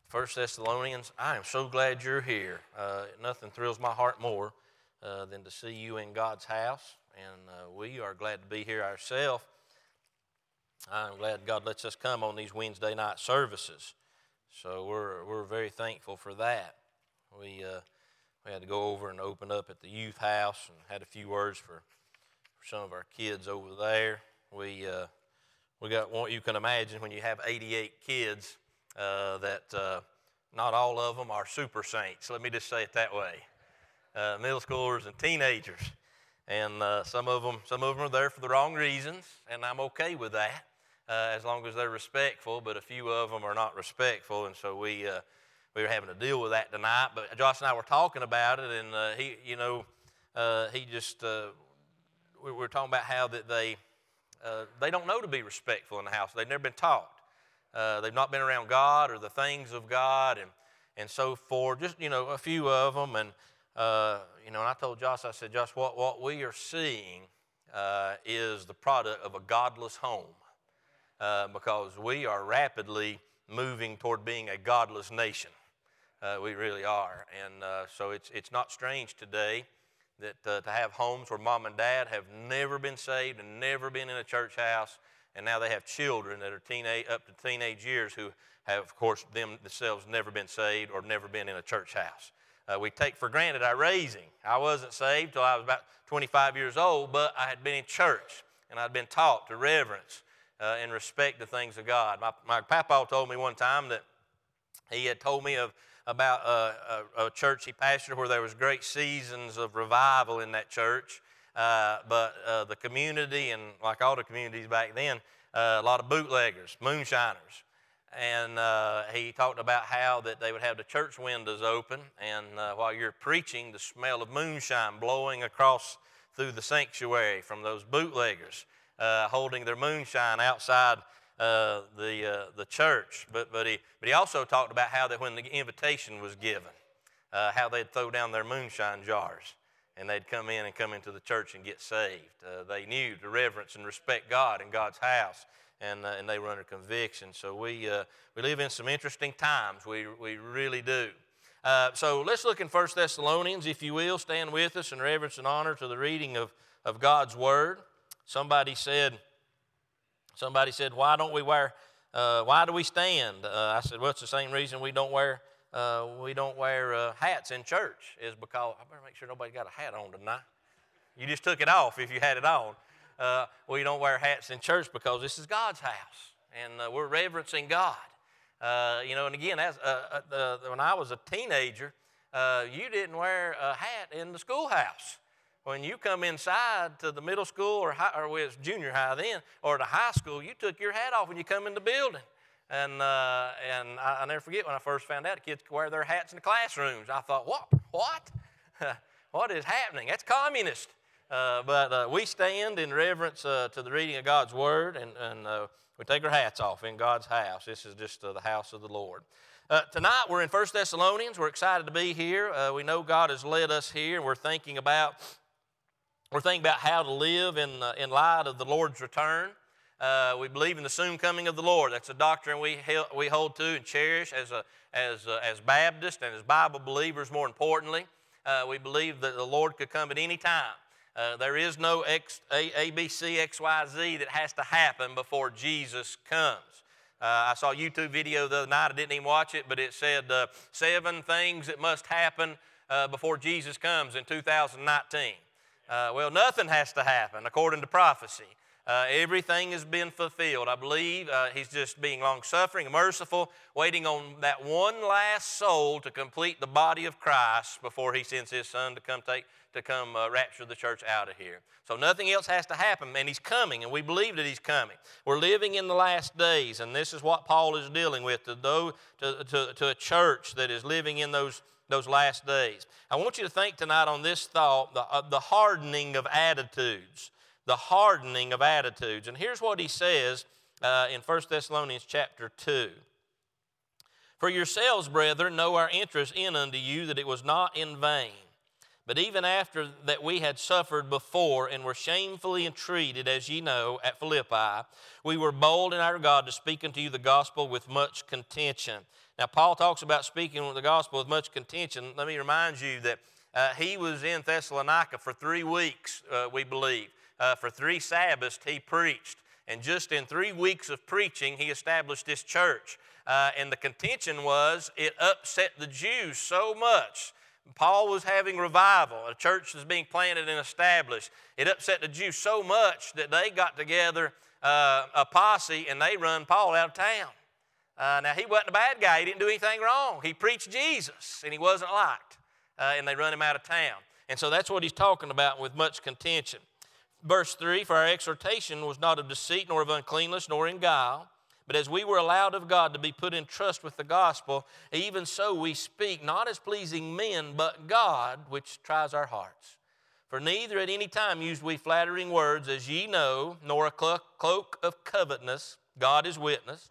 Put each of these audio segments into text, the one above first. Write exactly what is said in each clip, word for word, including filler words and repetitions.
First Thessalonians, I am so glad you're here. Uh, nothing thrills my heart more uh, than to see you in God's house, and uh, we are glad to be here ourselves. I'm glad God lets us come on these Wednesday night services, so we're we're very thankful for that. We uh, we had to go over and open up at the youth house and had a few words for, for some of our kids over there. We uh, we got one. You can imagine when you have eighty-eight kids. Uh, that uh, not all of them are super saints. Let me just say it that way. Uh, middle schoolers and teenagers, and uh, some of them, some of them are there for the wrong reasons, and I'm okay with that uh, as long as they're respectful. But a few of them are not respectful, and so we uh, we were having to deal with that tonight. But Josh and I were talking about it, and uh, he, you know, uh, he just uh, we were talking about how that they uh, they don't know to be respectful in the house. They've never been taught. Uh, they've not been around God or the things of God and, and so forth. Just, you know, a few of them. And, uh, you know, and I told Josh, I said, Josh, what, what we are seeing uh, is the product of a godless home uh, because we are rapidly moving toward being a godless nation. Uh, we really are. And uh, so it's, it's not strange today that uh, to have homes where mom and dad have never been saved and never been in a church house. And now they have children that are teenage, up to teenage years who have, of course, them themselves never been saved or never been in a church house. Uh, we take for granted our raising. I wasn't saved till I was about twenty-five years old, but I had been in church, and I'd been taught to reverence uh, and respect the things of God. My, my papa told me one time that he had told me of about uh, a, a church he pastored where there was great seasons of revival in that church. Uh, but uh, the community, and like all the communities back then, uh, a lot of bootleggers, moonshiners. And uh, he talked about how that they would have the church windows open, and uh, while you're preaching, the smell of moonshine blowing across through the sanctuary from those bootleggers uh, holding their moonshine outside uh, the uh, the church. But but he but he also talked about how that when the invitation was given, uh, how they'd throw down their moonshine jars. And they'd come in and come into the church and get saved. Uh, they knew to reverence and respect God and God's house, and uh, and they were under conviction. So we uh, we live in some interesting times. We we really do. Uh, so let's look in First Thessalonians, if you will. Stand with us in reverence and honor to the reading of, of God's Word. Somebody said, somebody said, why don't we wear? Uh, why do we stand? Uh, I said, well, it's the same reason we don't wear. Uh, we don't wear uh, hats in church is because, I better make sure nobody got a hat on tonight. You just took it off if you had it on. Uh, we don't wear hats in church because this is God's house, and uh, we're reverencing God. Uh, you know, and again, as uh, uh, when I was a teenager, uh, you didn't wear a hat in the schoolhouse. When you come inside to the middle school or, high, or it was junior high then, or the high school, you took your hat off when you come in the building. And uh, and I, I'll never forget when I first found out kids could wear their hats in the classrooms. I thought, what? What? What is happening? That's communist. Uh, but uh, we stand in reverence uh, to the reading of God's Word, and, and uh, we take our hats off in God's house. This is just uh, the house of the Lord. Uh, tonight we're in First Thessalonians. We're excited to be here. Uh, we know God has led us here, and we're thinking about we're thinking about how to live in uh, in light of the Lord's return. Uh, we believe in the soon coming of the Lord. That's a doctrine we we hold to and cherish as a as uh, as Baptists and as Bible believers. More importantly, uh, we believe that the Lord could come at any time. Uh, there is no X, a, A, B, C, X, Y, Z that has to happen before Jesus comes. Uh, I saw a YouTube video the other night. I didn't even watch it, but it said uh, seven things that must happen uh, before Jesus comes in two thousand nineteen. Uh, well, nothing has to happen according to prophecy. Uh, everything has been fulfilled. I believe uh, he's just being long-suffering and merciful, waiting on that one last soul to complete the body of Christ before he sends his son to come take to come uh, rapture the church out of here. So nothing else has to happen, and he's coming, and we believe that he's coming. We're living in the last days, and this is what Paul is dealing with to, those, to, to, to a church that is living in those, those last days. I want you to think tonight on this thought, the, uh, the hardening of attitudes. The hardening of attitudes. And here's what he says uh, in First Thessalonians chapter two. For yourselves, brethren, know our interest in unto you, that it was not in vain. But even after that we had suffered before and were shamefully entreated, as ye know, at Philippi, we were bold in our God to speak unto you the gospel with much contention. Now, Paul talks about speaking with the gospel with much contention. Let me remind you that uh, he was in Thessalonica for three weeks, uh, we believe. Uh, for three Sabbaths, he preached. And just in three weeks of preaching, he established this church. Uh, and the contention was it upset the Jews so much. Paul was having revival. A church was being planted and established. It upset the Jews so much that they got together uh, a posse and they run Paul out of town. Uh, now, he wasn't a bad guy. He didn't do anything wrong. He preached Jesus, and he wasn't liked. Uh, and they run him out of town. And so that's what he's talking about with much contention. Verse three, for our exhortation was not of deceit, nor of uncleanness, nor in guile. But as we were allowed of God to be put in trust with the gospel, even so we speak, not as pleasing men, but God, which tries our hearts. For neither at any time used we flattering words, as ye know, nor a cloak of covetousness, God is witness,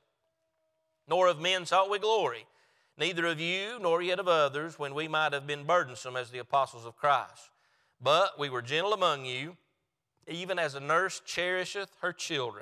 nor of men sought we glory, neither of you, nor yet of others, when we might have been burdensome as the apostles of Christ. But we were gentle among you, even as a nurse cherisheth her children.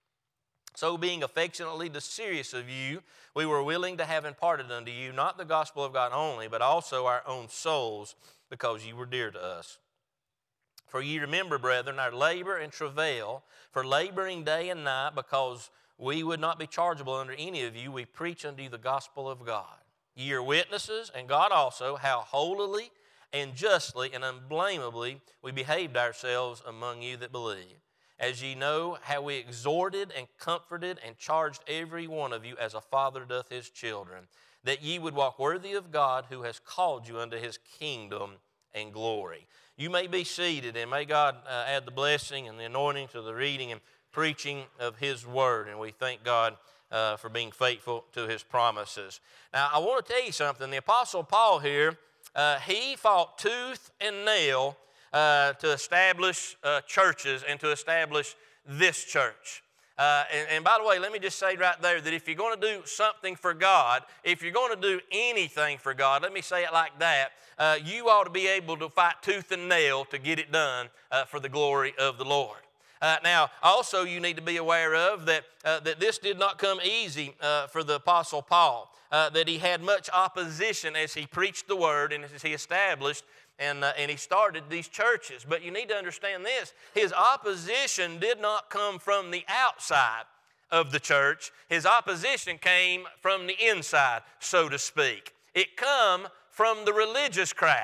So being affectionately desirous of you, we were willing to have imparted unto you, not the gospel of God only, but also our own souls, because ye were dear to us. For ye remember, brethren, our labor and travail, for laboring day and night, because we would not be chargeable unto any of you, we preach unto you the gospel of God. Ye are witnesses, and God also, how holily and justly and unblameably we behaved ourselves among you that believe. As ye know how we exhorted and comforted and charged every one of you as a father doth his children, that ye would walk worthy of God who has called you unto his kingdom and glory. You may be seated, and may God uh, add the blessing and the anointing to the reading and preaching of his word. And we thank God uh, for being faithful to his promises. Now, I want to tell you something. The Apostle Paul here, uh, he fought tooth and nail uh, to establish uh, churches and to establish this church. Uh, and, and by the way, let me just say right there that if you're going to do something for God, if you're going to do anything for God, let me say it like that, uh, you ought to be able to fight tooth and nail to get it done uh, for the glory of the Lord. Uh, now, also you need to be aware of that, uh, that this did not come easy uh, for the Apostle Paul, uh, that he had much opposition as he preached the word and as he established and, uh, and he started these churches. But you need to understand this, his opposition did not come from the outside of the church. His opposition came from the inside, so to speak. It come from the religious crowd.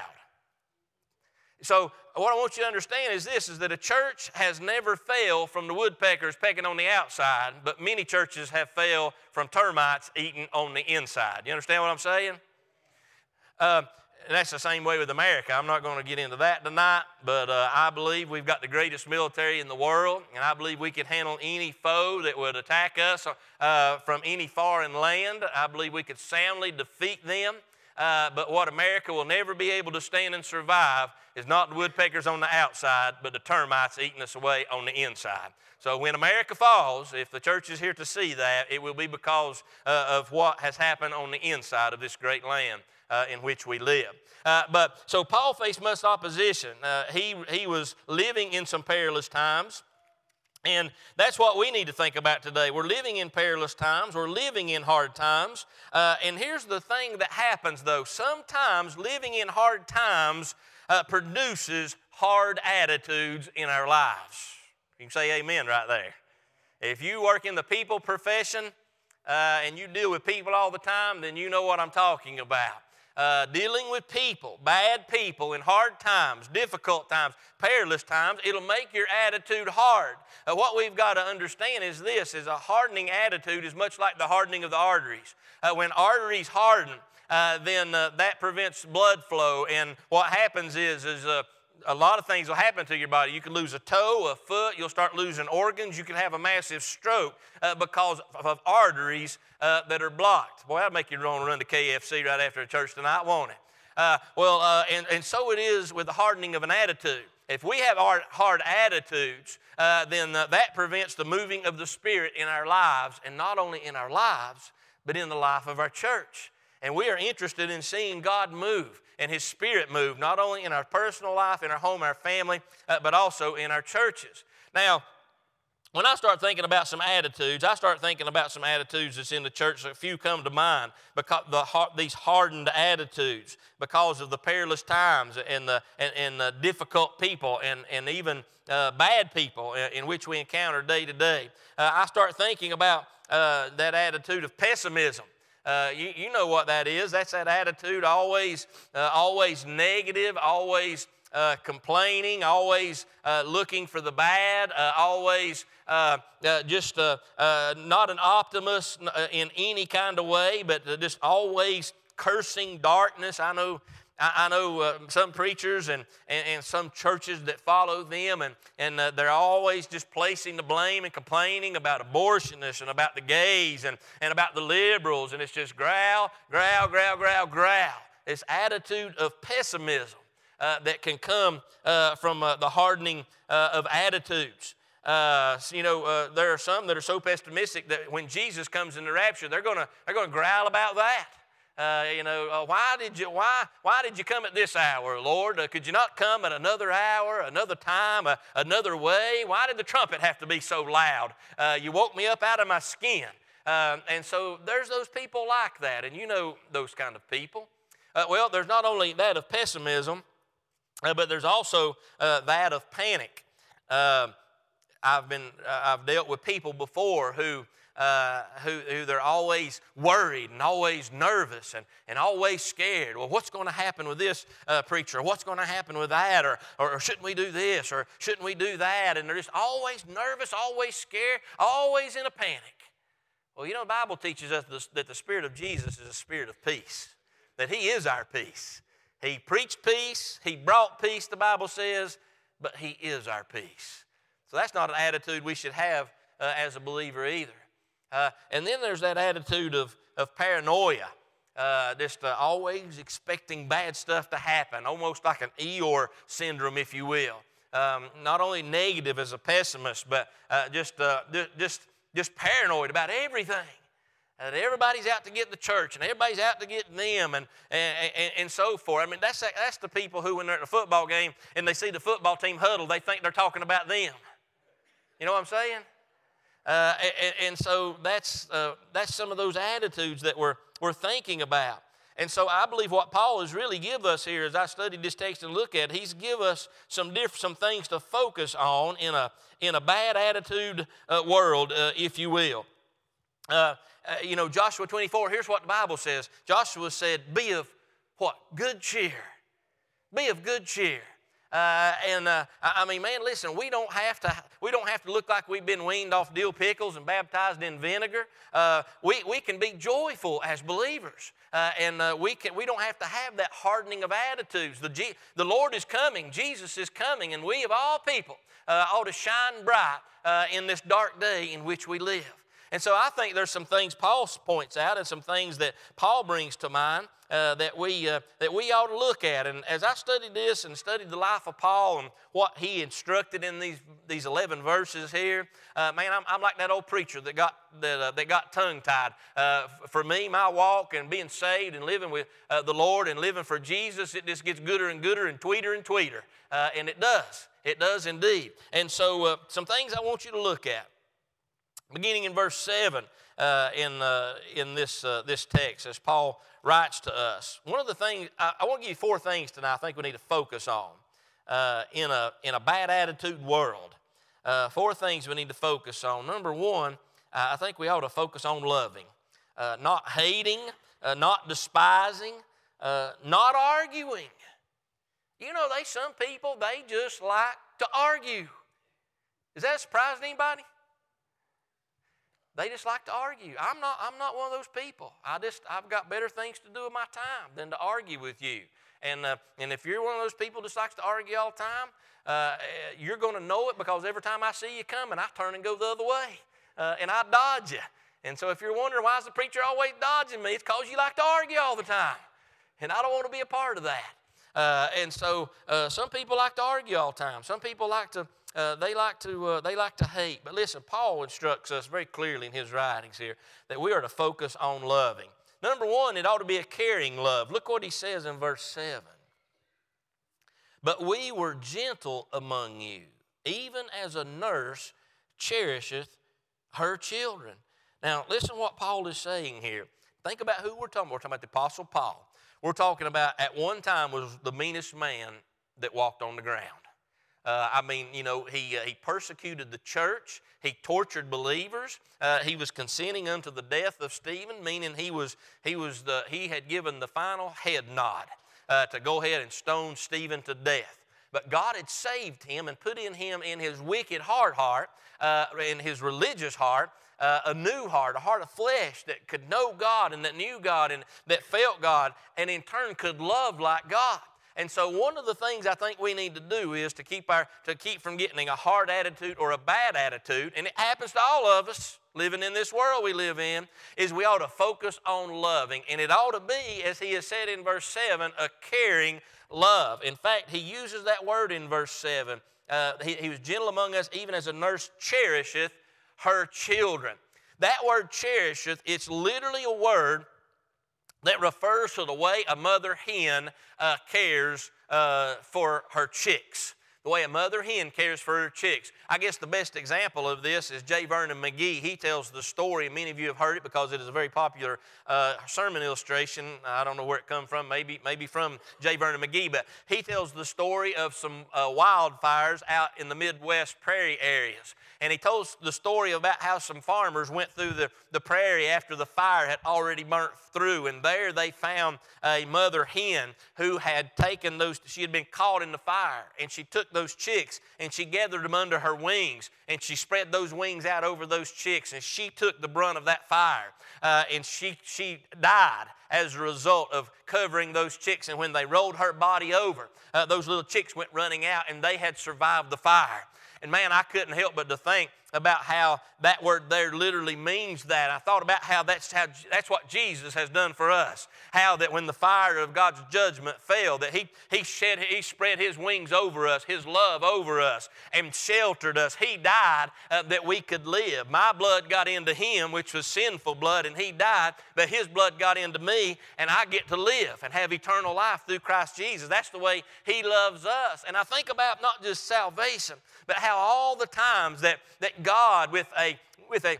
So what I want you to understand is this, is that a church has never failed from the woodpeckers pecking on the outside, but many churches have failed from termites eating on the inside. You understand what I'm saying? Uh, and that's the same way with America. I'm not going to get into that tonight, but uh, I believe we've got the greatest military in the world, and I believe we can handle any foe that would attack us uh, from any foreign land. I believe we could soundly defeat them. Uh, but what America will never be able to stand and survive is not the woodpeckers on the outside, but the termites eating us away on the inside. So when America falls, if the church is here to see that, it will be because uh, of what has happened on the inside of this great land uh, in which we live. Uh, but so Paul faced much opposition. Uh, he, he was living in some perilous times. And that's what we need to think about today. We're living in perilous times. We're living in hard times. Uh, and here's the thing that happens, though. Sometimes living in hard times uh, produces hard attitudes in our lives. You can say amen right there. If you work in the people profession uh, and you deal with people all the time, then you know what I'm talking about. Uh, dealing with people, bad people in hard times, difficult times, perilous times, it'll make your attitude hard. Uh, what we've got to understand is this, is a hardening attitude is much like the hardening of the arteries. Uh, when arteries harden, uh, then uh, that prevents blood flow, and what happens is, is uh, a lot of things will happen to your body. You can lose a toe, a foot, you'll start losing organs, you can have a massive stroke uh, because of, of arteries uh, that are blocked. Boy, that'd make you want to run to K F C right after church tonight, won't it? Uh, well, uh, and, and so it is with the hardening of an attitude. If we have hard, hard attitudes, uh, then uh, that prevents the moving of the Spirit in our lives, and not only in our lives, but in the life of our church. And we are interested in seeing God move and His Spirit move, not only in our personal life, in our home, our family, uh, but also in our churches. Now, when I start thinking about some attitudes, I start thinking about some attitudes that's in the church. A few come to mind because the these hardened attitudes, because of the perilous times and the and, and the difficult people and and even uh, bad people in, in which we encounter day to day. Uh, I start thinking about uh, that attitude of pessimism. Uh, you, you know what that is. That's that attitude, always, uh, always negative, always uh, complaining, always uh, looking for the bad, uh, always uh, uh, just uh, uh, not an optimist in any kind of way, but just always cursing darkness. I know. I know uh, some preachers and, and, and some churches that follow them, and, and uh, they're always just placing the blame and complaining about abortionists and about the gays and, and about the liberals, and it's just growl, growl, growl, growl, growl. This attitude of pessimism uh, that can come uh, from uh, the hardening uh, of attitudes. Uh, you know, uh, there are some that are so pessimistic that when Jesus comes in the rapture, they're going to they're going to growl about that. Uh, you know, uh, why did you why why did you come at this hour, Lord? Uh, could you not come at another hour, another time, uh, another way? Why did the trumpet have to be so loud? Uh, you woke me up out of my skin. Uh, and so there's those people like that, and you know those kind of people. Uh, well, there's not only that of pessimism, uh, but there's also uh, that of panic. Uh, I've been uh, I've dealt with people before who. Uh, who, who they're always worried and always nervous and, and always scared. Well, what's going to happen with this uh, preacher? What's going to happen with that? Or, or, or shouldn't we do this? Or shouldn't we do that? And they're just always nervous, always scared, always in a panic. Well, you know, the Bible teaches us this, that the Spirit of Jesus is a spirit of peace, that He is our peace. He preached peace. He brought peace, the Bible says, but He is our peace. So that's not an attitude we should have uh, as a believer either. Uh, and then there's that attitude of, of paranoia, uh, just uh, always expecting bad stuff to happen, almost like an Eeyore syndrome, if you will. Um, not only negative as a pessimist, but uh, just, uh, just, just paranoid about everything. Uh, that everybody's out to get the church, and everybody's out to get them, and, and, and, and so forth. I mean, that's, that's the people who, when they're at a football game and they see the football team huddle, they think they're talking about them. You know what I'm saying? Uh, and, and so that's uh, that's some of those attitudes that we're, we're thinking about. And so I believe what Paul has really give us here, as I studied this text and look at it, he's give us some diff- some things to focus on in a in a bad attitude uh, world, uh, if you will. Uh, uh, you know, Joshua twenty-four, here's what the Bible says. Joshua said, be of what? Good cheer. Be of good cheer. Uh, and uh, I mean, man, listen, we don't have to we don't have to look like we've been weaned off dill pickles and baptized in vinegar. Uh, we we can be joyful as believers, uh, and uh, we can we don't have to have that hardening of attitudes. The G, the Lord is coming, Jesus is coming, and we of all people uh, ought to shine bright uh, in this dark day in which we live. And so I think there's some things Paul points out and some things that Paul brings to mind uh, that we uh, that we ought to look at. And as I studied this and studied the life of Paul and what he instructed in these these eleven verses here, uh, man, I'm, I'm like that old preacher that got that uh, that got tongue-tied. Uh, for me, my walk and being saved and living with uh, the Lord and living for Jesus, it just gets gooder and gooder and tweeter and tweeter, uh, and it does. It does indeed. And so uh, some things I want you to look at. Beginning in verse seven uh, in, uh, in this, uh, this text, as Paul writes to us. One of the things, I, I want to give you four things tonight I think we need to focus on uh, in, a, in a bad attitude world. Uh, four things we need to focus on. Number one, uh, I think we ought to focus on loving. Uh, not hating, uh, not despising, uh, not arguing. You know, they some people, they just like to argue. Is that surprising to anybody? They just like to argue. I'm not, I'm not one of those people. I just, I've got better things to do with my time than to argue with you. And, uh, and if you're one of those people that just likes to argue all the time, uh, you're going to know it because every time I see you coming, I turn and go the other way. Uh, and I dodge you. And so if you're wondering why is the preacher always dodging me, it's because you like to argue all the time. And I don't want to be a part of that. Uh, and so uh, some people like to argue all the time. Some people like to Uh, they like to uh, they like to hate. But listen, Paul instructs us very clearly in his writings here that we are to focus on loving. Number one, it ought to be a caring love. Look what he says in verse seven. But we were gentle among you, even as a nurse cherisheth her children. Now, listen to what Paul is saying here. Think about who we're talking about. We're talking about the Apostle Paul. We're talking about at one time was the meanest man that walked on the ground. Uh, I mean, you know, he, uh, he persecuted the church. He tortured believers. Uh, he was consenting unto the death of Stephen, meaning he was he was the he had given the final head nod uh, to go ahead and stone Stephen to death. But God had saved him and put in him in his wicked hard heart, uh, in his religious heart, uh, a new heart, a heart of flesh that could know God and that knew God and that felt God and in turn could love like God. And so one of the things I think we need to do is to keep our to keep from getting a hard attitude or a bad attitude, and it happens to all of us living in this world we live in, is we ought to focus on loving. And it ought to be, as he has said in verse seven, a caring love. In fact, he uses that word in verse seven. Uh, he, he was gentle among us, even as a nurse cherisheth her children. That word cherisheth, it's literally a word that refers to the way a mother hen uh, cares uh, for her chicks. The way a mother hen cares for her chicks. I guess the best example of this is J. Vernon McGee. He tells the story, and many of you have heard it because it is a very popular uh, sermon illustration. I don't know where it come from, maybe, maybe from J. Vernon McGee, but he tells the story of some uh, wildfires out in the Midwest prairie areas. And he tells the story about how some farmers went through the, the prairie after the fire had already burnt through. And there they found a mother hen who had taken those, she had been caught in the fire. And she took those chicks and she gathered them under her wings. And she spread those wings out over those chicks. And she took the brunt of that fire. Uh, and she, she died as a result of covering those chicks. And when they rolled her body over, uh, those little chicks went running out and they had survived the fire. And man, I couldn't help but to think about how that word there literally means that. I thought about how that's how that's what Jesus has done for us. How that when the fire of God's judgment fell, that He He shed He spread His wings over us, His love over us, and sheltered us. He died uh, that we could live. My blood got into Him, which was sinful blood, and He died, but His blood got into me, and I get to live and have eternal life through Christ Jesus. That's the way He loves us. And I think about not just salvation, but how all the times that, that God with a with a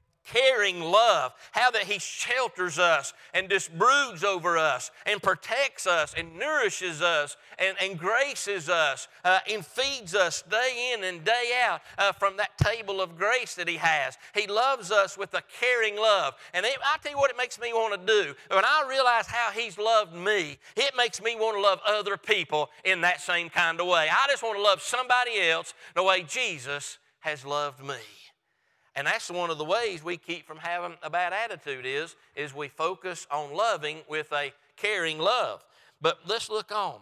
caring love, how that He shelters us and just broods over us and protects us and nourishes us and, and graces us uh, and feeds us day in and day out uh, from that table of grace that He has. He loves us with a caring love. And it, I tell you what it makes me want to do. When I realize how He's loved me, it makes me want to love other people in that same kind of way. I just want to love somebody else the way Jesus has loved me. And that's one of the ways we keep from having a bad attitude is, is we focus on loving with a caring love. But let's look on.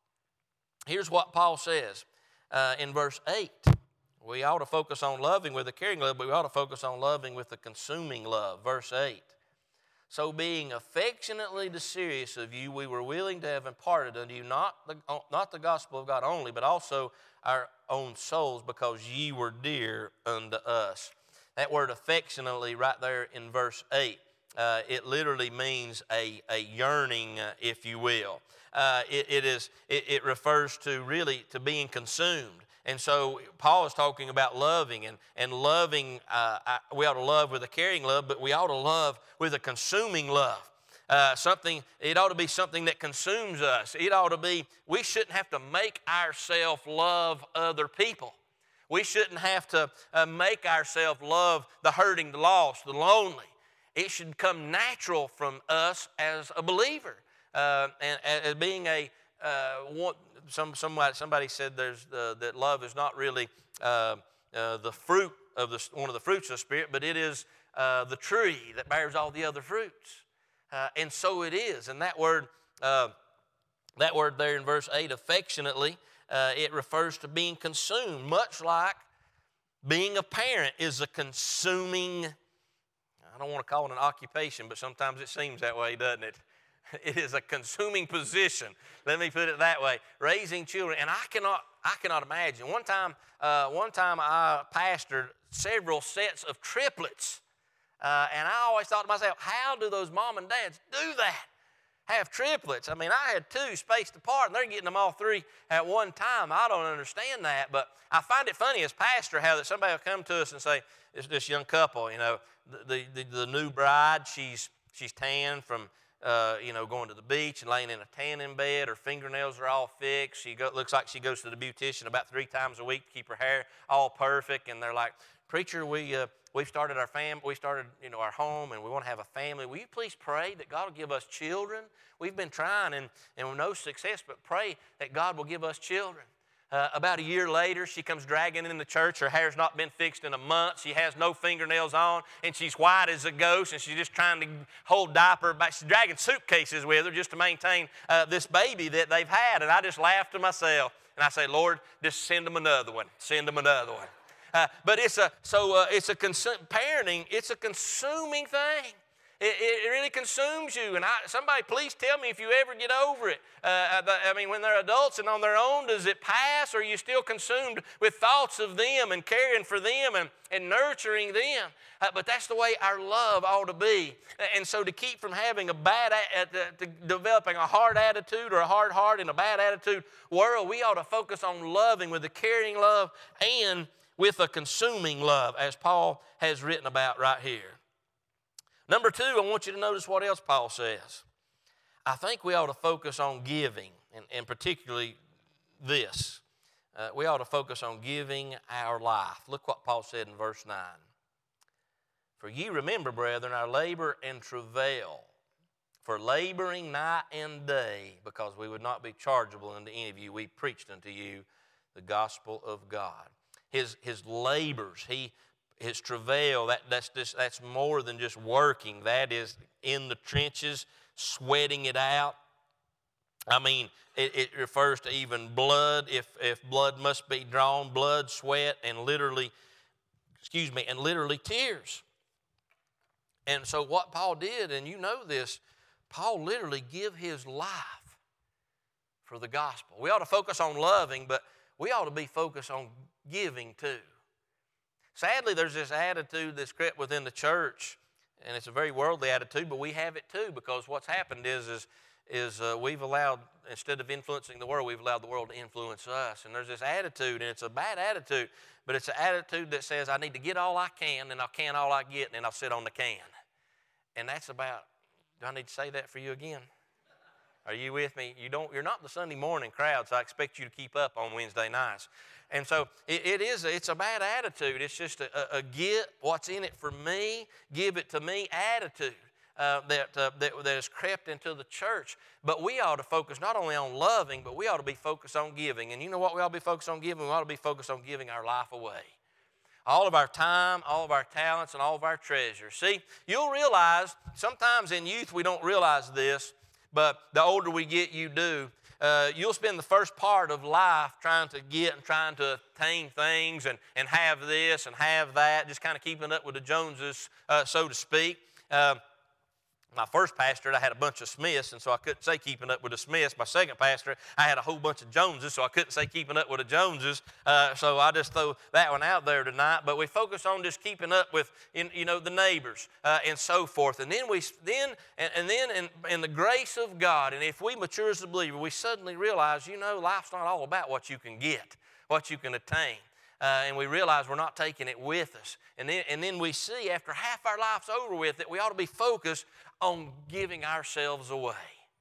Here's what Paul says uh, in verse eight. We ought to focus on loving with a caring love, but we ought to focus on loving with a consuming love. Verse eight. So being affectionately desirous of you, we were willing to have imparted unto you not the, not the gospel of God only, but also our own souls, because ye were dear unto us. That word affectionately right there in verse eight, uh, it literally means a, a yearning, uh, if you will. Uh, it, it, is, it, it refers to really to being consumed. And so Paul is talking about loving, and, and loving, uh, I, we ought to love with a caring love, but we ought to love with a consuming love. Uh, something, it ought to be something that consumes us. It ought to be, we shouldn't have to make ourselves love other people. We shouldn't have to uh, make ourselves love the hurting, the lost, the lonely. It should come natural from us as a believer. Uh, and as being a, uh, one, some, somebody, somebody said there's uh, that love is not really uh, uh, the fruit of the, one of the fruits of the Spirit, but it is uh, the tree that bears all the other fruits. Uh, and so it is. And that word, uh, that word there in verse eight, affectionately, Uh, it refers to being consumed, much like being a parent is a consuming, I don't want to call it an occupation, but sometimes it seems that way, doesn't it? It is a consuming position. Let me put it that way. Raising children, and I cannot, I cannot imagine. One time, uh, one time I pastored several sets of triplets, uh, and I always thought to myself, how do those mom and dads do that? have triplets. I mean, I had two spaced apart, and they're getting them all three at one time. I don't understand that, but I find it funny as pastor how that somebody will come to us and say, this, this young couple, you know, the, the, the new bride, she's, she's tan from, uh, you know, going to the beach and laying in a tanning bed. Her fingernails are all fixed. She go, looks like she goes to the beautician about three times a week to keep her hair all perfect, and they're like, preacher, we... Uh, We've started our fam. We started, you know, our home, and we want to have a family. Will you please pray that God will give us children? We've been trying, and, and with no success, but pray that God will give us children. Uh, about a year later, she comes dragging in the church. Her hair's not been fixed in a month. She has no fingernails on, and she's white as a ghost, and she's just trying to hold diaper. She's dragging suitcases with her just to maintain uh, this baby that they've had. And I just laughed to myself, and I say, Lord, just send them another one. Send them another one. Uh, but it's a so uh, it's a consu- parenting. It's a consuming thing. It, it really consumes you. And I, somebody, please tell me if you ever get over it. Uh, I mean, when they're adults and on their own, does it pass, or are you still consumed with thoughts of them and caring for them and, and nurturing them? Uh, but that's the way our love ought to be. And so, to keep from having a bad, uh, to developing a hard attitude or a hard heart in a bad attitude world, we ought to focus on loving with a caring love and with a consuming love, as Paul has written about right here. Number two, I want you to notice what else Paul says. I think we ought to focus on giving, and, and particularly this. Uh, we ought to focus on giving our life. Look what Paul said in verse nine. For ye remember, brethren, our labor and travail, for laboring night and day, because we would not be chargeable unto any of you, we preached unto you the gospel of God. His, his labors, he, his travail, that, that's, just, that's more than just working. That is in the trenches, sweating it out. I mean, it, it refers to even blood. If, if blood must be drawn, blood, sweat, and literally, excuse me, and literally tears. And so what Paul did, and you know this, Paul literally gave his life for the gospel. We ought to focus on loving, but we ought to be focused on giving too. Sadly, there's this attitude that's crept within the church, and it's a very worldly attitude, but we have it too, because what's happened is, is, is uh, we've allowed, instead of influencing the world, we've allowed the world to influence us. And there's this attitude, and it's a bad attitude, but it's an attitude that says, I need to get all I can, and I'll can all I get, and then I'll sit on the can. And that's about, do I need to say that for you again? Are you with me? You don't, you're not the Sunday morning crowd, so I expect you to keep up on Wednesday nights. And so it, it is, it's a bad attitude. It's just a, a, a get what's in it for me, give it to me attitude uh, that, uh, that, that has crept into the church. But we ought to focus not only on loving, but we ought to be focused on giving. And you know what we ought to be focused on giving? We ought to be focused on giving our life away. All of our time, all of our talents, and all of our treasures. See, you'll realize, sometimes in youth we don't realize this, but the older we get, you do. Uh, you'll spend the first part of life trying to get and trying to attain things and, and have this and have that, just kind of keeping up with the Joneses, uh, so to speak. Uh, my first pastorate, I had a bunch of Smiths, and so I couldn't say keeping up with the Smiths. My second pastorate, I had a whole bunch of Joneses, so I couldn't say keeping up with the Joneses. Uh, so I just throw that one out there tonight. But we focus on just keeping up with, in, you know, the neighbors uh, and so forth. And then we, then, and, and then in, in the grace of God, and if we mature as a believer, we suddenly realize, you know, life's not all about what you can get, what you can attain. Uh, and we realize we're not taking it with us. And then, and then we see after half our life's over with that we ought to be focused on giving ourselves away.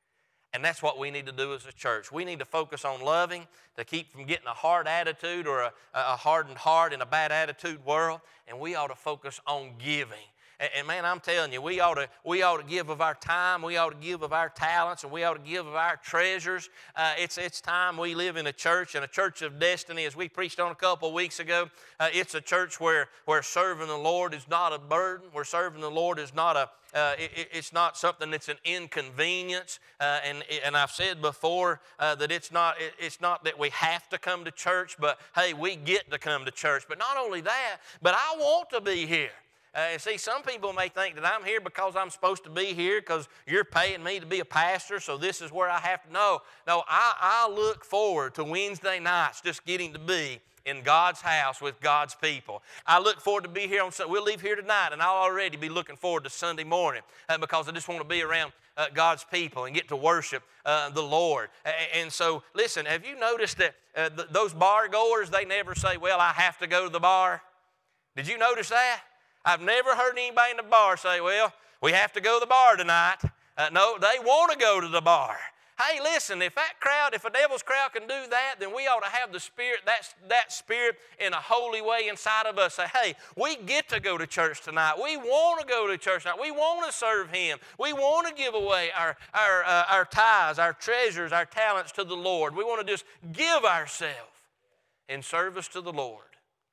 And that's what we need to do as a church. We need to focus on loving to keep from getting a hard attitude or a, a hardened heart in a bad attitude world. And we ought to focus on giving. And, and man, I'm telling you, we ought to we ought to give of our time, we ought to give of our talents, and we ought to give of our treasures. Uh, it's it's time we live in a church, and a church of destiny, as we preached on a couple of weeks ago. Uh, it's a church where where serving the Lord is not a burden, where serving the Lord is not a Uh, it, it's not something that's an inconvenience, uh, and and I've said before uh, that it's not it, it's not that we have to come to church, but hey, we get to come to church. But not only that, but I want to be here. Uh, see, some people may think that I'm here because I'm supposed to be here because you're paying me to be a pastor, so this is where I have to. No, no, I, I look forward to Wednesday nights just getting to be in God's house with God's people. I look forward to be here on Sunday. We'll leave here tonight, and I'll already be looking forward to Sunday morning uh, because I just want to be around uh, God's people and get to worship uh, the Lord. And so, listen, have you noticed that uh, th- those bar goers, they never say, well, I have to go to the bar? Did you notice that? I've never heard anybody in the bar say, well, we have to go to the bar tonight. Uh, no, they want to go to the bar. Hey, listen, if that crowd, if a devil's crowd can do that, then we ought to have the Spirit, that, that Spirit in a holy way inside of us. Say, hey, we get to go to church tonight. We want to go to church tonight. We want to serve Him. We want to give away our, our, uh, our tithes, our treasures, our talents to the Lord. We want to just give ourselves in service to the Lord.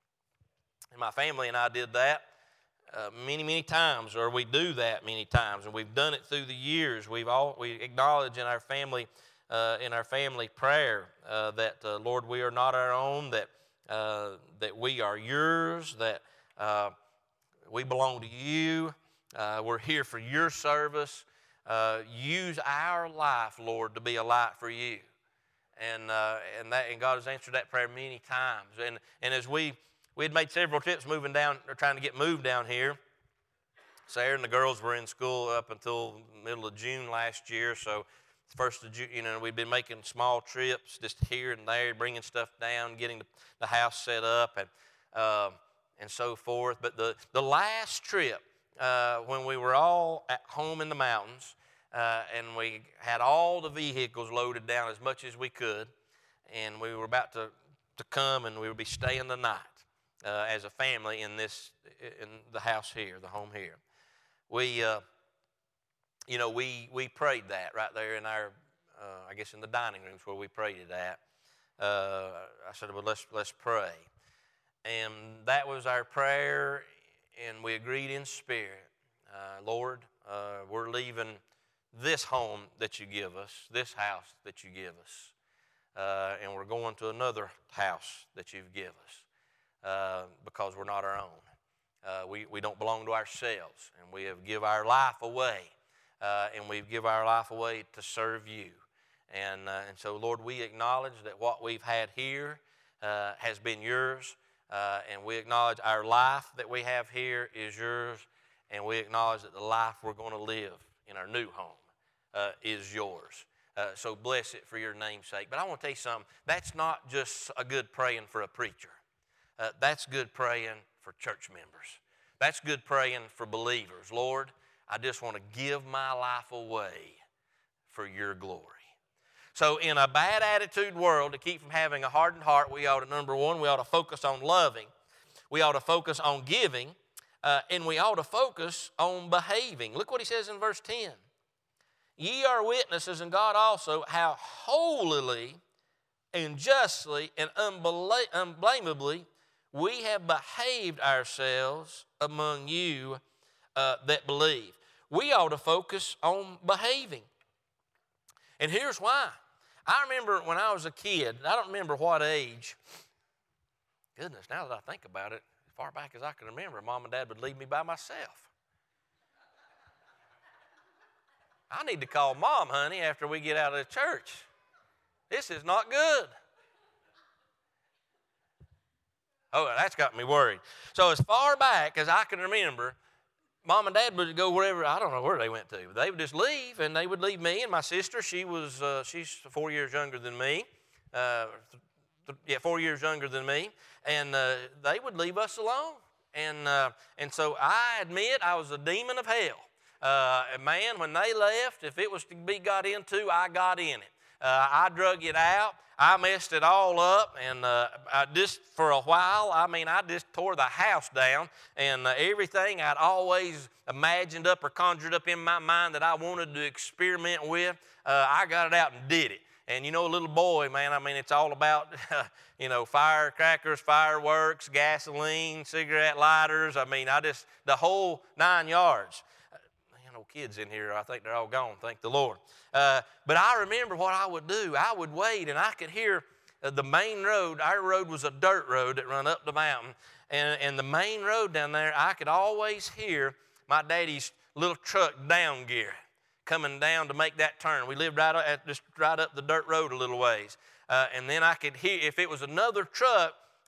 And my family and I did that uh, many, many times, or we do that many times, and we've done it through the years. We've all we acknowledge in our family, uh, in our family prayer, uh, that uh, Lord, we are not our own, that uh, that we are yours, that uh, we belong to you. Uh, we're here for your service. Uh, use our life, Lord, to be a light for you, and uh, and that and God has answered that prayer many times. And and as we We had made several trips moving down, or trying to get moved down here. Sarah and the girls were in school up until the middle of June last year. So first of June, you know, we'd been making small trips just here and there, bringing stuff down, getting the, the house set up, and uh, and so forth. But the, the last trip, uh, when we were all at home in the mountains, uh, and we had all the vehicles loaded down as much as we could, and we were about to, to come, and we would be staying the night. Uh, as a family in this, in the house here, the home here, we, uh, you know, we we prayed that right there in our, uh, I guess in the dining rooms where we prayed it at. Uh, I said, well, let's let's pray, and that was our prayer, and we agreed in spirit, uh, Lord, uh, we're leaving this home that you give us, this house that you give us, uh, and we're going to another house that you've given us. Uh, because we're not our own. Uh, we, we don't belong to ourselves, and we have give our life away, uh, and we give our life away to serve you. And, uh, and so, Lord, we acknowledge that what we've had here uh, has been yours, uh, and we acknowledge our life that we have here is yours, and we acknowledge that the life we're going to live in our new home uh, is yours. Uh, so bless it for your name's sake. But I want to tell you something. That's not just a good praying for a preacher. Uh, that's good praying for church members. That's good praying for believers. Lord, I just want to give my life away for your glory. So in a bad attitude world, to keep from having a hardened heart, we ought to, number one, we ought to focus on loving. We ought to focus on giving. Uh, and we ought to focus on behaving. Look what he says in verse ten. Ye are witnesses, and God also, how holily and justly and unbla- unblameably we have behaved ourselves among you uh, that believe. We ought to focus on behaving. And here's why. I remember when I was a kid, I don't remember what age. Goodness, now that I think about it, as far back as I can remember, Mom and Dad would leave me by myself. I need to call Mom, honey, after we get out of the church. This is not good. Oh, that's got me worried. So as far back as I can remember, Mom and Dad would go wherever, I don't know where they went to. They would just leave, and they would leave me and my sister. She was, uh, she's four years younger than me. Uh, th- yeah, four years younger than me. And uh, they would leave us alone. And, uh, and so I admit I was a demon of hell. Uh, man, when they left, if it was to be got into, I got in it. Uh, I drug it out. I messed it all up, and uh, I just for a while, I mean, I just tore the house down, and uh, everything I'd always imagined up or conjured up in my mind that I wanted to experiment with, uh, I got it out and did it. And you know, a little boy, man, I mean, it's all about, you know, firecrackers, fireworks, gasoline, cigarette lighters. I mean, I just, the whole nine yards. No kids in here, I think they're all gone, thank the Lord. Uh, but I remember what I would do. I would wait, and I could hear uh, the main road. Our road was a dirt road that run up the mountain, and, and the main road down there, I could always hear my daddy's little truck down gear coming down to make that turn. We lived right at just right up the dirt road a little ways, uh, and then I could hear, if it was another truck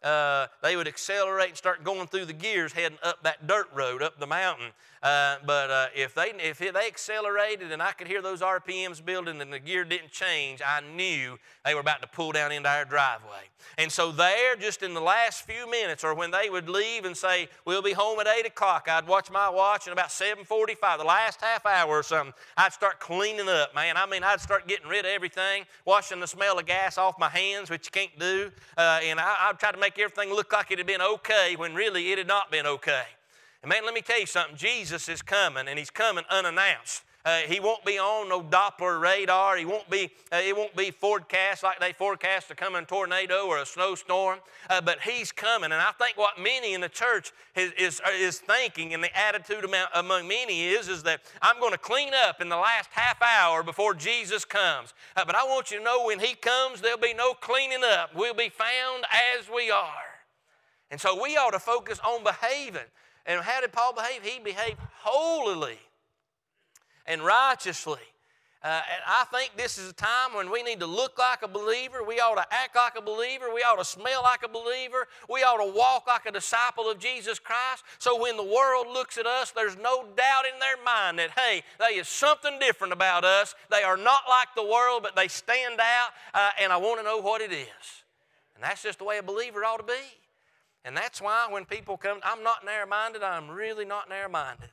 uh, they would accelerate and start going through the gears heading up that dirt road, up the mountain. Uh, but uh, if they if they accelerated and I could hear those R P Ms building and the gear didn't change, I knew they were about to pull down into our driveway. And so there, just in the last few minutes, or when they would leave and say, we'll be home at eight o'clock, I'd watch my watch, and about seven forty-five, the last half hour or something, I'd start cleaning up, man. I mean, I'd start getting rid of everything, washing the smell of gas off my hands, which you can't do, uh, and I, I'd try to make everything look like it had been okay when really it had not been okay. And man, let me tell you something. Jesus is coming, and He's coming unannounced. Uh, he won't be on no Doppler radar. He won't be. Uh, it won't be forecast like they forecast a coming tornado or a snowstorm. Uh, but He's coming, and I think what many in the church is is, is thinking, and the attitude among, among many is, is that I'm going to clean up in the last half hour before Jesus comes. Uh, but I want you to know, when He comes, there'll be no cleaning up. We'll be found as we are. And so we ought to focus on behaving. And how did Paul behave? He behaved holily and righteously. Uh, and I think this is a time when we need to look like a believer. We ought to act like a believer. We ought to smell like a believer. We ought to walk like a disciple of Jesus Christ. So when the world looks at us, there's no doubt in their mind that, hey, there is something different about us. They are not like the world, but they stand out, uh, and I want to know what it is. And that's just the way a believer ought to be. And that's why when people come, I'm not narrow-minded. I'm really not narrow-minded.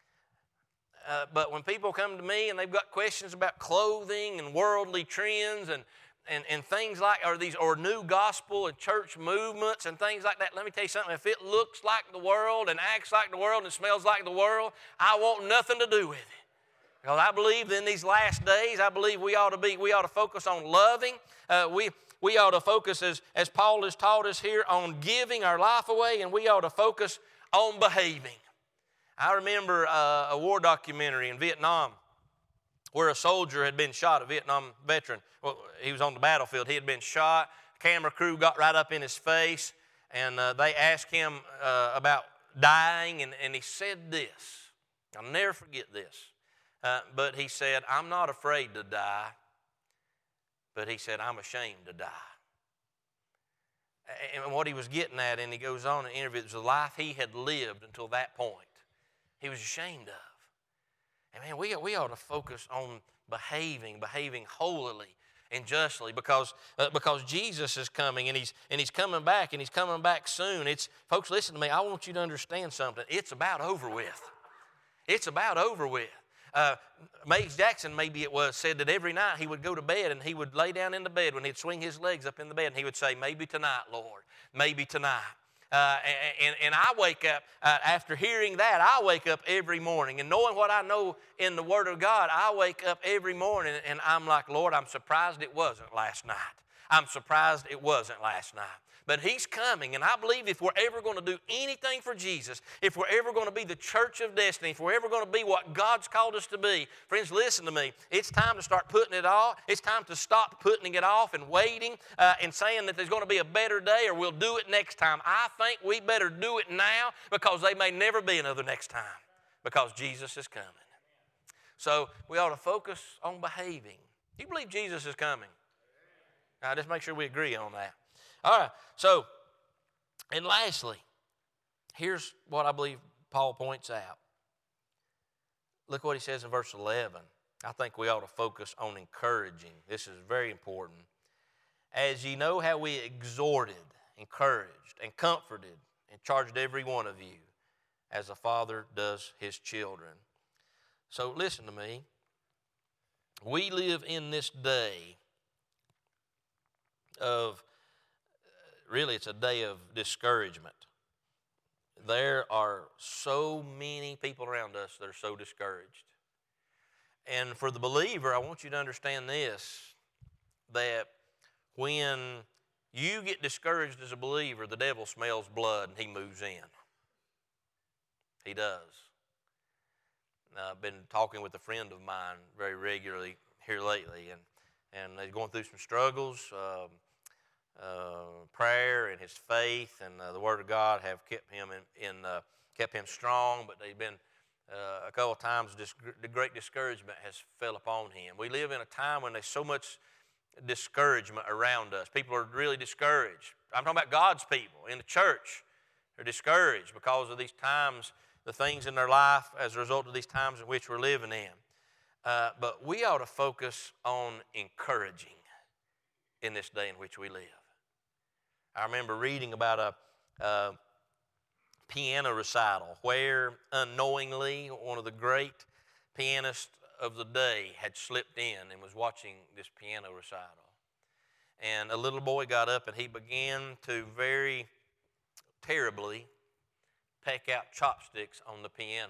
Uh, but when people come to me and they've got questions about clothing and worldly trends and, and, and things like, or these, or new gospel and church movements and things like that, let me tell you something. If it looks like the world and acts like the world and smells like the world, I want nothing to do with it. Because I believe in these last days, I believe we ought to be, we ought to focus on loving. Uh, we We ought to focus, as, as Paul has taught us here, on giving our life away, and we ought to focus on behaving. I remember uh, a war documentary in Vietnam where a soldier had been shot, a Vietnam veteran. Well, he was on the battlefield. He had been shot. Camera crew got right up in his face, and uh, they asked him uh, about dying, and, and he said this. I'll never forget this. Uh, but he said, I'm not afraid to die. But he said, I'm ashamed to die. And what he was getting at, and he goes on in the interview, it was the life he had lived until that point. He was ashamed of. And man, we, we ought to focus on behaving, behaving holily and justly, because, uh, because Jesus is coming, and he's, and he's coming back, and He's coming back soon. It's, folks, listen to me. I want you to understand something. It's about over with. It's about over with. Uh, Mays Jackson, maybe it was, said that every night he would go to bed and he would lay down in the bed when he'd swing his legs up in the bed and he would say, maybe tonight, Lord, maybe tonight. Uh, and, and I wake up, uh, after hearing that, I wake up every morning. And knowing what I know in the Word of God, I wake up every morning and I'm like, Lord, I'm surprised it wasn't last night. I'm surprised it wasn't last night. But He's coming, and I believe if we're ever going to do anything for Jesus, if we're ever going to be the church of destiny, if we're ever going to be what God's called us to be, friends, listen to me. It's time to start putting it off. It's time to stop putting it off and waiting uh, and saying that there's going to be a better day or we'll do it next time. I think we better do it now, because there may never be another next time, because Jesus is coming. So we ought to focus on behaving. Do you believe Jesus is coming? Now, just make sure we agree on that. All right, so, and lastly, here's what I believe Paul points out. Look what he says in verse eleven. I think we ought to focus on encouraging. This is very important. As ye know how we exhorted, encouraged, and comforted, and charged every one of you, as a father does his children. So listen to me. We live in this day of, really it's a day of discouragement. There are so many people around us that are so discouraged. And for the believer, I want you to understand this, that when you get discouraged as a believer, the devil smells blood and he moves in. He does. I've been talking with a friend of mine very regularly here lately, and, and they're going through some struggles. Um, uh, prayer and his faith and uh, the Word of God have kept him in, in uh, kept him strong, but they've been uh, a couple of times dis- the great discouragement has fell upon him. We live in a time when there's so much discouragement around us. People are really discouraged. I'm talking about God's people in the church. They're discouraged because of these times, the things in their life as a result of these times in which we're living in. Uh, but we ought to focus on encouraging in this day in which we live. I remember reading about a, a piano recital where unknowingly one of the great pianists of the day had slipped in and was watching this piano recital. And a little boy got up and he began to very terribly peck out chopsticks on the piano.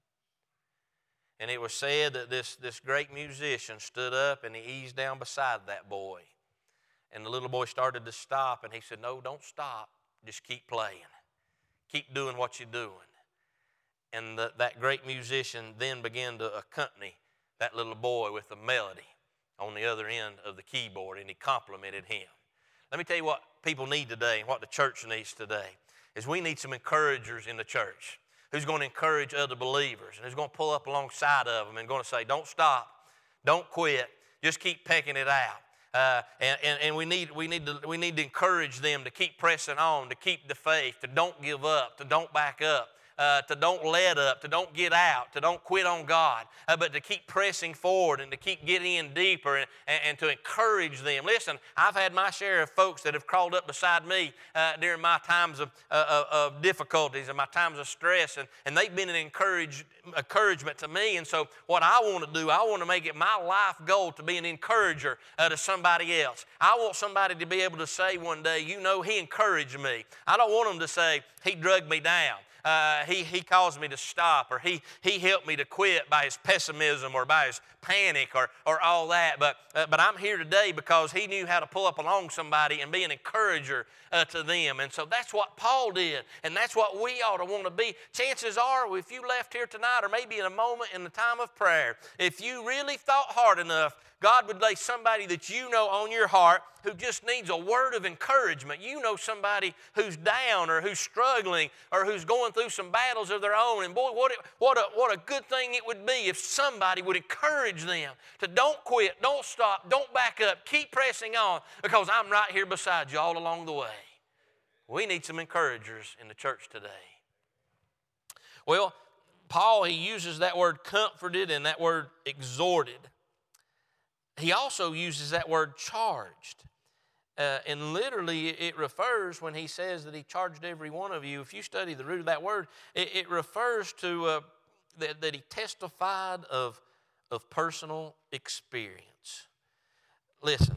And it was said that this, this great musician stood up and he eased down beside that boy. And the little boy started to stop and he said, "No, don't stop. Just keep playing. Keep doing what you're doing." And the, that great musician then began to accompany that little boy with a melody on the other end of the keyboard, and he complimented him. Let me tell you what people need today and what the church needs today is we need some encouragers in the church who's going to encourage other believers and who's going to pull up alongside of them and going to say, "Don't stop, don't quit, just keep pecking it out." Uh, and, and, and we need we need to we need to encourage them to keep pressing on, to keep the faith, to don't give up, to don't back up, uh, to don't let up, to don't get out, to don't quit on God, uh, but to keep pressing forward and to keep getting in deeper and, and, and to encourage them. Listen, I've had my share of folks that have crawled up beside me uh, during my times of, uh, of difficulties and my times of stress, and, and they've been an encourage, encouragement to me. And so what I want to do, I want to make it my life goal to be an encourager uh, to somebody else. I want somebody to be able to say one day, "You know, he encouraged me." I don't want them to say, "He drugged me down. Uh, he, he caused me to stop," or he, he helped me to quit by his pessimism or by his panic or, or all that. But, uh, but I'm here today because he knew how to pull up along somebody and be an encourager uh, to them. And so that's what Paul did, and that's what we ought to want to be. Chances are, if you left here tonight or maybe in a moment in the time of prayer, if you really thought hard enough, God would lay somebody that you know on your heart who just needs a word of encouragement. You know somebody who's down or who's struggling or who's going through some battles of their own. And boy, what, it, what, a, what a good thing it would be if somebody would encourage them to don't quit, don't stop, don't back up, keep pressing on, because I'm right here beside you all along the way. We need some encouragers in the church today. Well, Paul, he uses that word comforted and that word exhorted. He also uses that word charged. Uh, and literally it refers, when he says that he charged every one of you, if you study the root of that word, it, it refers to uh, that, that he testified of, of personal experience. Listen,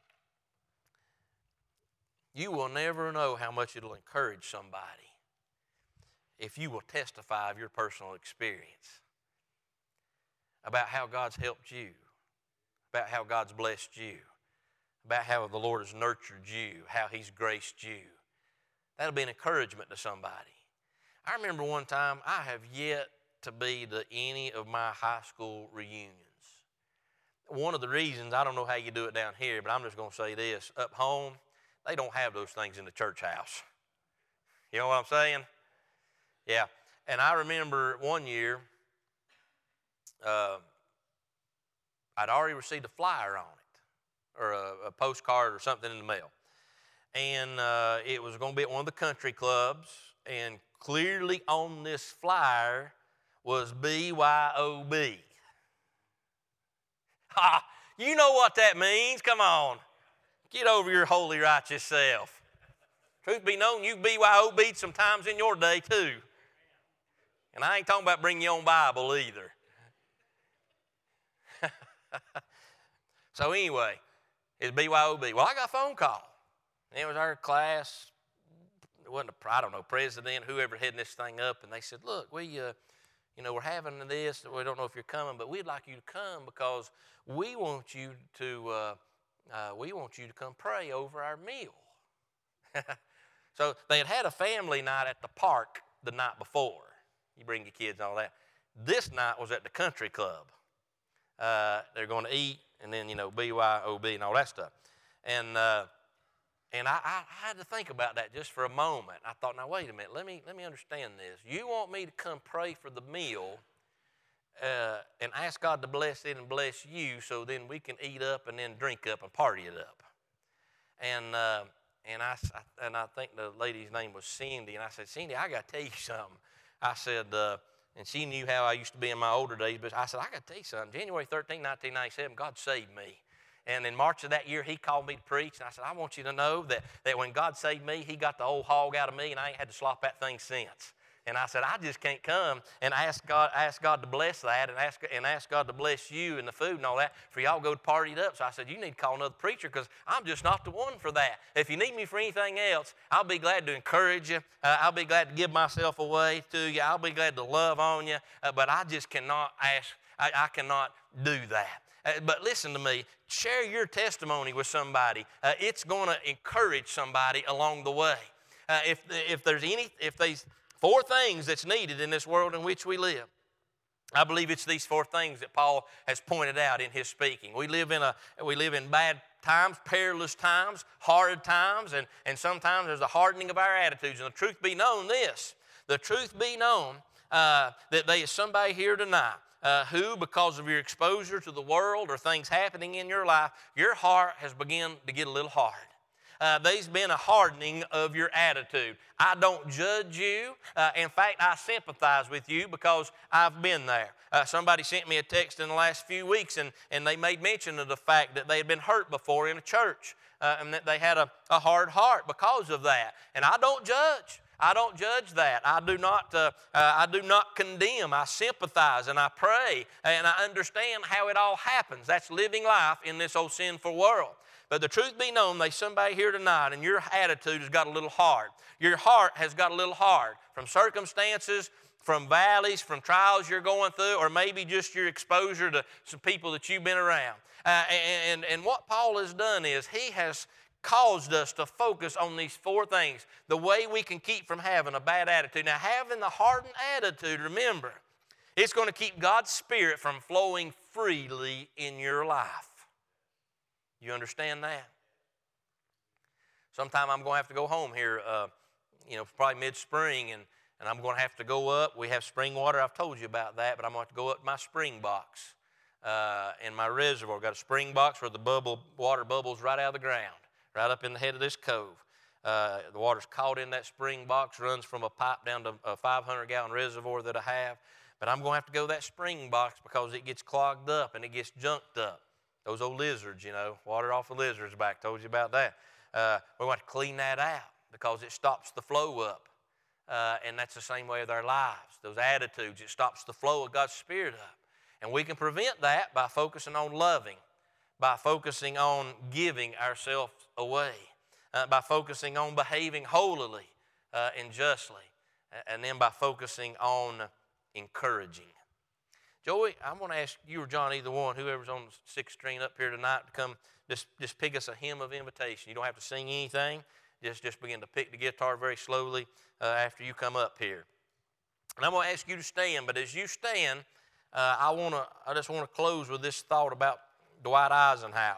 you will never know how much it'll encourage somebody if you will testify of your personal experience about how God's helped you, about how God's blessed you, about how the Lord has nurtured you, how he's graced you. That'll be an encouragement to somebody. I remember one time, I have yet to be to any of my high school reunions. One of the reasons, I don't know how you do it down here, but I'm just going to say this. Up home, they don't have those things in the church house. You know what I'm saying? Yeah. And I remember one year, uh, I'd already received a flyer on it, or a, a postcard or something in the mail. And uh, it was going to be at one of the country clubs, and clearly on this flyer was B Y O B. Ha! You know what that means. Come on. Get over your holy, righteous self. Truth be known, you B Y O B'd sometimes in your day too. And I ain't talking about bringing your own Bible either. So anyway, it's B Y O B. Well, I got a phone call. It was our class. It wasn't a, I don't know, president, whoever heading this thing up, and they said, "Look, we, uh, you know, we're having this. We don't know if you're coming, but we'd like you to come because we want you to, uh, uh, we want you to come pray over our meal." So they had had a family night at the park the night before. You bring your kids and all that. This night was at the country club. Uh, they're going to eat, and then, you know, B Y O B and all that stuff. And uh, and I, I had to think about that just for a moment. I thought, now, wait a minute. Let me, let me understand this. You want me to come pray for the meal, uh, and ask God to bless it and bless you so then we can eat up and then drink up and party it up. And uh, and I, and I think the lady's name was Cindy, and I said, Cindy, I got to tell you something. I said, uh, and she knew how I used to be in my older days, but I said, I got to tell you something. January thirteenth, nineteen ninety-seven, God saved me. And in March of that year, he called me to preach, and I said, I want you to know that, that when God saved me, he got the old hog out of me, and I ain't had to slop that thing since. And I said, I just can't come and ask God, ask God to bless that and ask, and ask God to bless you and the food and all that for y'all go to party it up. So I said, you need to call another preacher because I'm just not the one for that. If you need me for anything else, I'll be glad to encourage you. Uh, I'll be glad to give myself away to you. I'll be glad to love on you. Uh, but I just cannot ask, I, I cannot do that. Uh, but listen to me, share your testimony with somebody. Uh, it's going to encourage somebody along the way. Uh, if, if there's any, if there's four things that's needed in this world in which we live, I believe it's these four things that Paul has pointed out in his speaking. We live in a we live in bad times, perilous times, hard times, and, and sometimes there's a hardening of our attitudes. And the truth be known this, the truth be known uh, that there is somebody here tonight uh, who, because of your exposure to the world or things happening in your life, your heart has begun to get a little hard. Uh, there's been a hardening of your attitude. I don't judge you. Uh, in fact, I sympathize with you because I've been there. Uh, somebody sent me a text in the last few weeks, and, and they made mention of the fact that they had been hurt before in a church, uh, and that they had a, a hard heart because of that. And I don't judge. I don't judge that. I do not. Uh, uh, I do not condemn. I sympathize and I pray, and I understand how it all happens. That's living life in this old sinful world. But the truth be known, there's somebody here tonight and your attitude has got a little hard. Your heart has got a little hard from circumstances, from valleys, from trials you're going through, or maybe just your exposure to some people that you've been around. Uh, and, and what Paul has done is he has caused us to focus on these four things, the way we can keep from having a bad attitude. Now, having the hardened attitude, remember, it's going to keep God's Spirit from flowing freely in your life. You understand that? Sometime I'm going to have to go home here, uh, you know, probably mid-spring, and, and I'm going to have to go up. We have spring water. I've told you about that, but I'm going to have to go up to my spring box uh, in my reservoir. I've got a spring box where the bubble water bubbles right out of the ground, right up in the head of this cove. Uh, the water's caught in that spring box, runs from a pipe down to a five hundred gallon reservoir that I have. But I'm going to have to go to that spring box because it gets clogged up and it gets junked up. Those old lizards, you know, water off the lizard's back, told you about that. Uh, we're going to clean that out because it stops the flow up. Uh, and that's the same way with our lives. Those attitudes, it stops the flow of God's Spirit up. And we can prevent that by focusing on loving, by focusing on giving ourselves away, uh, by focusing on behaving holily uh, and justly, and then by focusing on encouraging. Joey, I'm going to ask you or John, either one, whoever's on the sixth string up here tonight, to come just, just pick us a hymn of invitation. You don't have to sing anything. Just, just begin to pick the guitar very slowly uh, after you come up here. And I'm going to ask you to stand, but as you stand, uh, I, wanna, I just want to close with this thought about Dwight Eisenhower.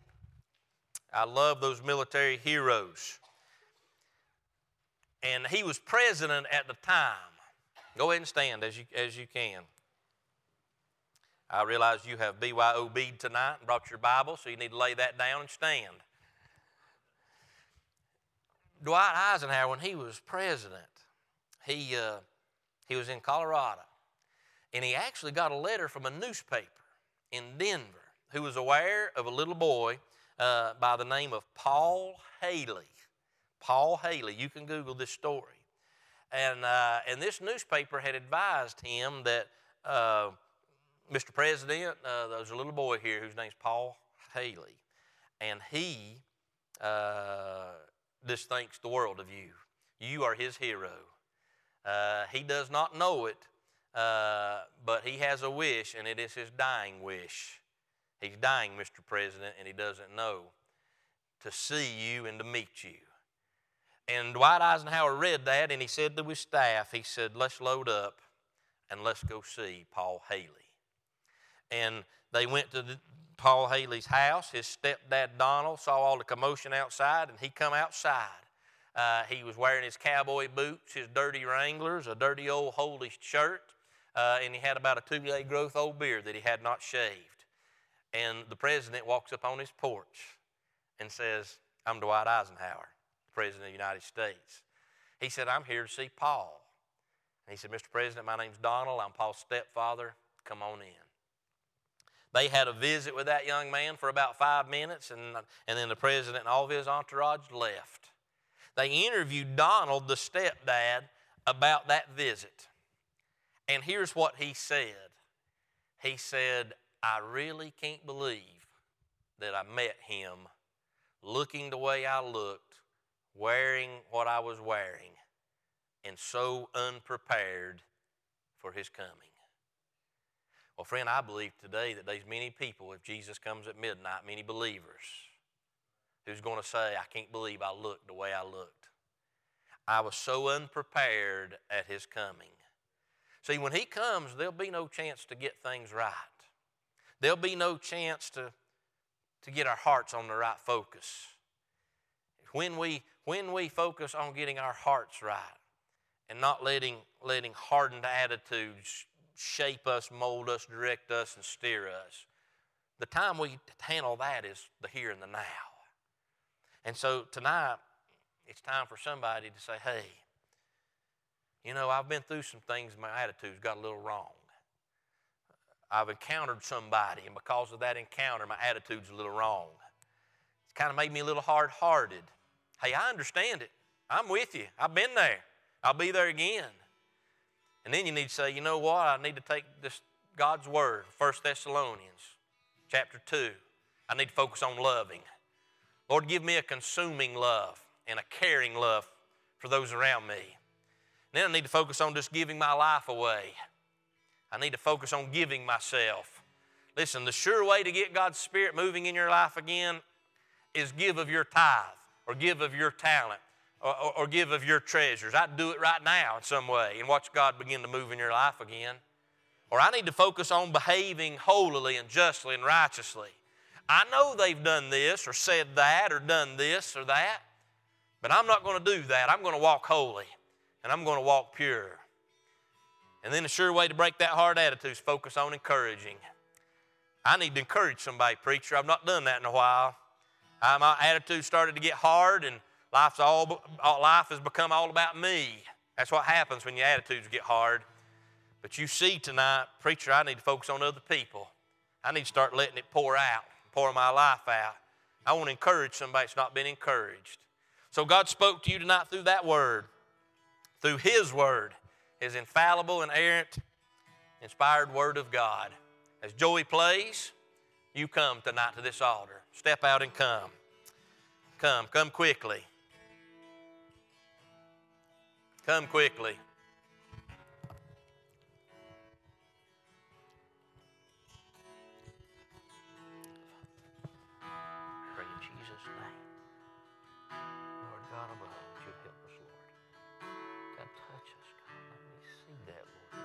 I love those military heroes. And he was president at the time. Go ahead and stand as you, as you can. I realize you have B Y O B'd tonight and brought your Bible, so you need to lay that down and stand. Dwight Eisenhower, when he was president, he, uh, he was in Colorado, and he actually got a letter from a newspaper in Denver who was aware of a little boy uh, by the name of Paul Haley. Paul Haley, you can Google this story. And, uh, and this newspaper had advised him that uh, Mister President, uh, there's a little boy here whose name's Paul Haley, and he uh, just thinks the world of you. You are his hero. Uh, he does not know it, uh, but he has a wish, and it is his dying wish. He's dying, Mister President, and he doesn't know, to see you and to meet you. And Dwight Eisenhower read that, and he said to his staff, he said, let's load up and let's go see Paul Haley. And they went to the, Paul Haley's house. His stepdad, Donald, saw all the commotion outside, and he come outside. Uh, he was wearing his cowboy boots, his dirty Wranglers, a dirty old holey shirt, uh, and he had about a two-day growth old beard that he had not shaved. And the president walks up on his porch and says, "I'm Dwight Eisenhower, the President of the United States." He said, "I'm here to see Paul." And he said, "Mister President, my name's Donald. I'm Paul's stepfather. Come on in." They had a visit with that young man for about five minutes, and, and then the president and all of his entourage left. They interviewed Donald, the stepdad, about that visit. And here's what he said. He said, "I really can't believe that I met him looking the way I looked, wearing what I was wearing, and so unprepared for his coming." Well, friend, I believe today that there's many people, if Jesus comes at midnight, many believers, who's going to say, "I can't believe I looked the way I looked. I was so unprepared at his coming." See, when he comes, there'll be no chance to get things right. There'll be no chance to, to get our hearts on the right focus. When we, when we focus on getting our hearts right and not letting, letting hardened attitudes shape us, mold us, direct us, and steer us, the time we handle that is the here and the now. And so tonight, it's time for somebody to say, "Hey, you know, I've been through some things, my attitude's got a little wrong. I've encountered somebody, and because of that encounter, my attitude's a little wrong. It's kind of made me a little hard-hearted. Hey, I understand it. I'm with you. I've been there. I'll be there again." And then you need to say, "You know what? I need to take this God's Word, First Thessalonians chapter two. I need to focus on loving. Lord, give me a consuming love and a caring love for those around me. And then I need to focus on just giving my life away. I need to focus on giving myself." Listen, the sure way to get God's Spirit moving in your life again is give of your tithe or give of your talent. Or, or, or give of your treasures. I'd do it right now in some way and watch God begin to move in your life again. Or I need to focus on behaving holily and justly and righteously. I know they've done this or said that or done this or that, but I'm not going to do that. I'm going to walk holy and I'm going to walk pure. And then the sure way to break that hard attitude is focus on encouraging. I need to encourage somebody, preacher. I've not done that in a while. I, my attitude started to get hard, and Life's all, life has become all about me. That's what happens when your attitudes get hard. But you see tonight, preacher, I need to focus on other people. I need to start letting it pour out, pour my life out. I want to encourage somebody that's not been encouraged. So God spoke to you tonight through that Word, through His Word, His infallible and inerrant, inspired Word of God. As Joey plays, you come tonight to this altar. Step out and come. Come, come quickly. Come quickly. Pray in Jesus' name. Lord God above, would you help us, Lord? God, touch us, God. Let me see that, Lord.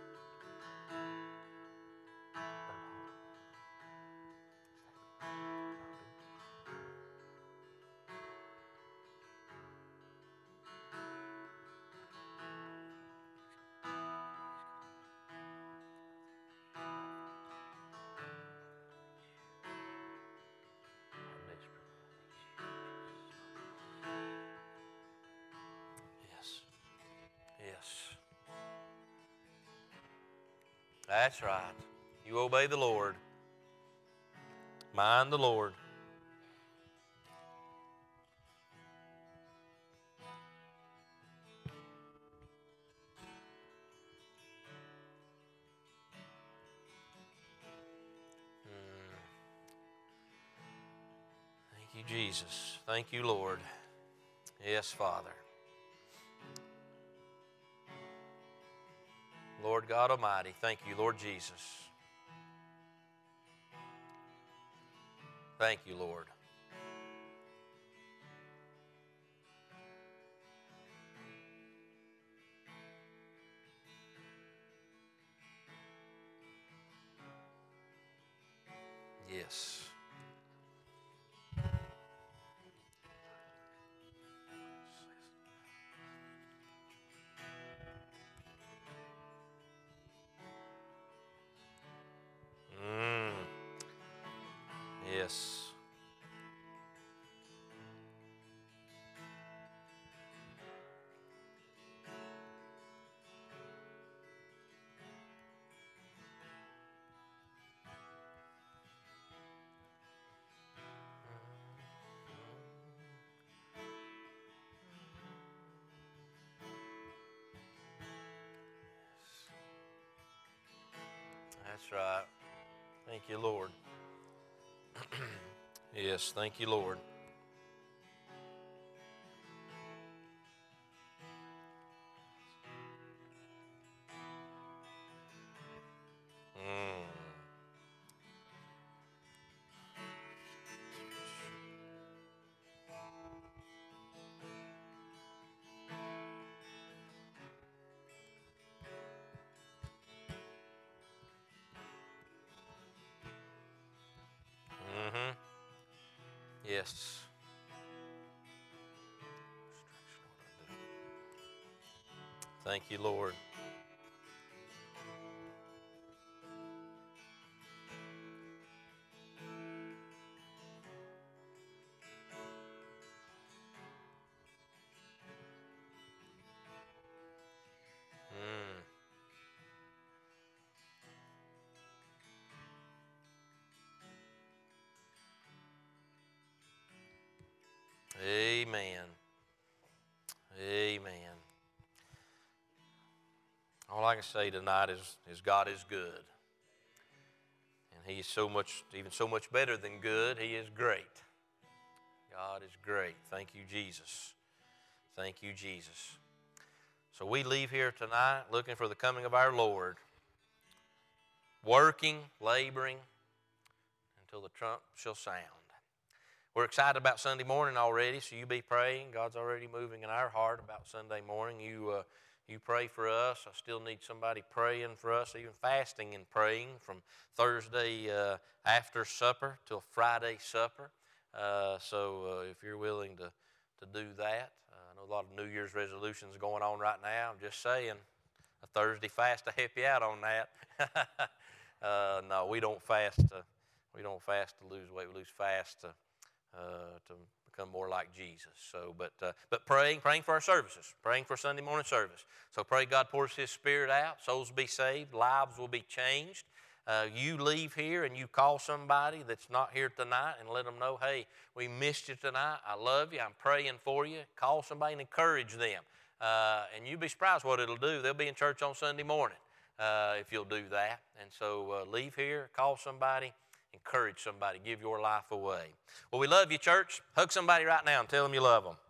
Yes. That's right. You obey the Lord. Mind the Lord. Hmm. Thank you, Jesus. Thank you, Lord. Yes, Father. Lord God Almighty, thank you, Lord Jesus. Thank you, Lord. Yes. Yes. That's right. Thank you, Lord. Yes, thank you, Lord. Mm. Mm-hmm. Yes. Thank you, Lord. Mm. Amen. Amen. All I can say tonight is, is God is good. And He is so much, even so much better than good. He is great. God is great. Thank you, Jesus. Thank you, Jesus. So we leave here tonight looking for the coming of our Lord, working, laboring until the trump shall sound. We're excited about Sunday morning already, so you be praying. God's already moving in our heart about Sunday morning. You uh, you pray for us. I still need somebody praying for us, even fasting and praying from Thursday uh, after supper till Friday supper. Uh, so uh, if you're willing to, to do that, uh, I know a lot of New Year's resolutions going on right now. I'm just saying, a Thursday fast to help you out on that. uh, no, we don't fast. To, we don't fast to lose weight. We lose fast to uh, to become more like Jesus. So, but uh, but praying, praying for our services, praying for Sunday morning service. So pray God pours His Spirit out, souls will be saved, lives will be changed. Uh, you leave here and you call somebody that's not here tonight and let them know, hey, we missed you tonight. I love you. I'm praying for you. Call somebody and encourage them. Uh, and you'll be surprised what it'll do. They'll be in church on Sunday morning uh, if you'll do that. And so uh, leave here, call somebody, encourage somebody, give your life away. Well, we love you, church. Hug somebody right now and tell them you love them.